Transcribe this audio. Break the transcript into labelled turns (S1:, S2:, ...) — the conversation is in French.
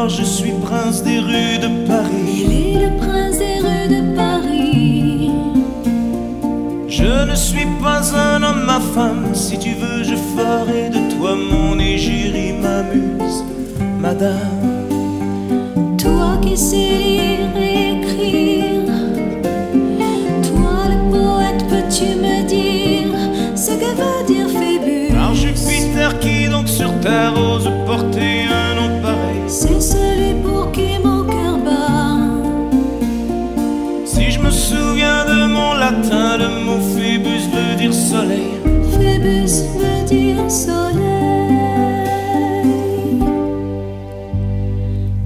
S1: alors je suis prince des rues de Paris.
S2: Il est le prince des rues de Paris.
S1: Je ne suis pas un homme, ma femme. Si tu veux, je ferai de toi mon égérie, ma muse, madame.
S2: Toi qui sais lire et écrire, toi le poète, peux-tu me dire ce que veut dire Phébus?
S1: Par Jupiter qui donc sur terre ose porter